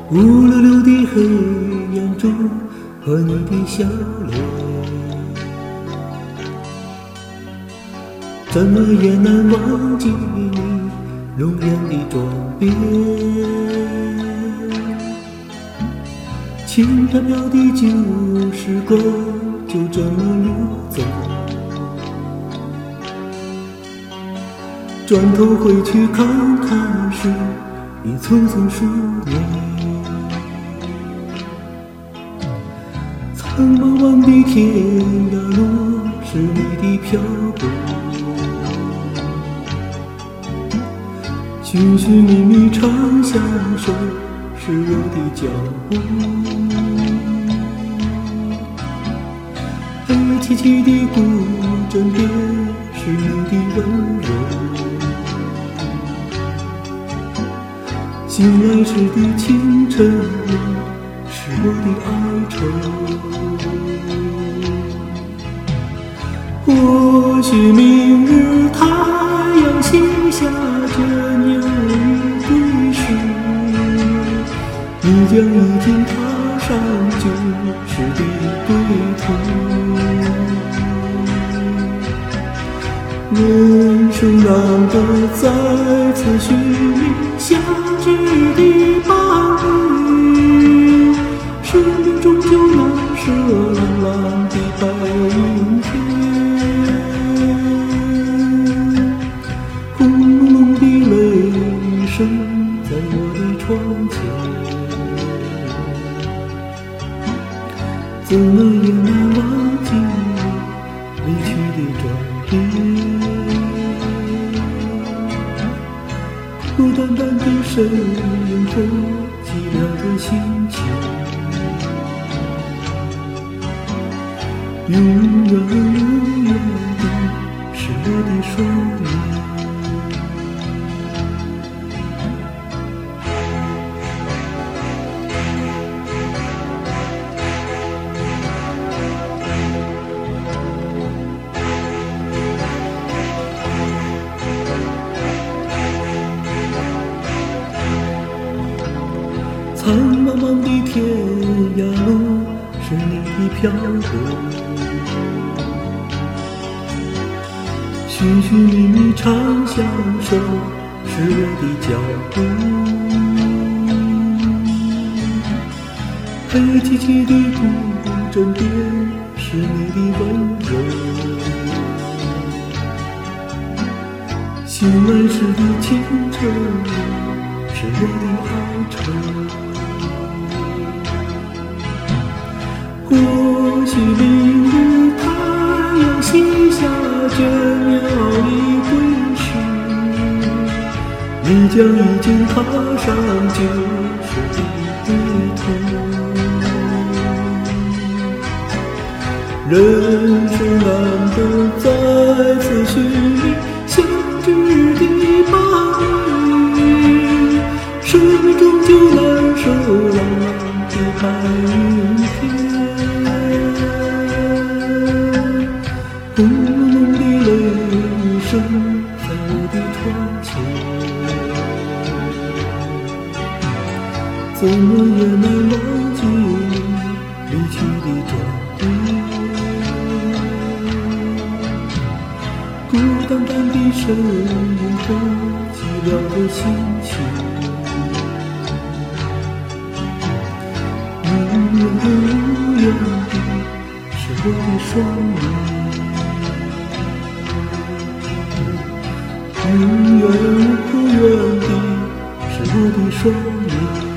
乌溜溜的黑眼珠和你的笑脸，怎么也难忘记你容颜的转变。轻飘飘的旧时光就这么溜走，转头回去看看时已匆匆数年。苍茫茫的天涯路是你的漂泊，寻寻觅觅长相守是我的脚步。黑漆漆的古镇边是你的温柔，醒来时的清晨是我的哀愁。或许明日太阳西下，这鸟语归时，你将已经踏上旧时的归途。人生难得再次寻觅相知的伴侣，生命终究难舍蓝蓝的白云天。轰隆隆的雷雨声在我的窗前，怎么也难忘记离去的转变。孤单单的身影和寂寥的心情，永远无言的是我的双眼。苍茫茫的天涯路是你的漂泊，寻寻觅觅长相守是我的脚步。黑漆漆的古镇边是你的温柔，醒来时的清晨是我的哀愁。或许明日太阳西下，这鸟已归时，你将已经踏上旧时的归途。人生难得再次寻觅相知的伴侣，生命终究难舍蓝蓝的白云天。轰隆隆的雷雨声在我的窗前，怎么也难忘记离去的转变。孤单单的身影和寂寥的心情，永远无言的是我的双眼。永远无缘的是我的双眼。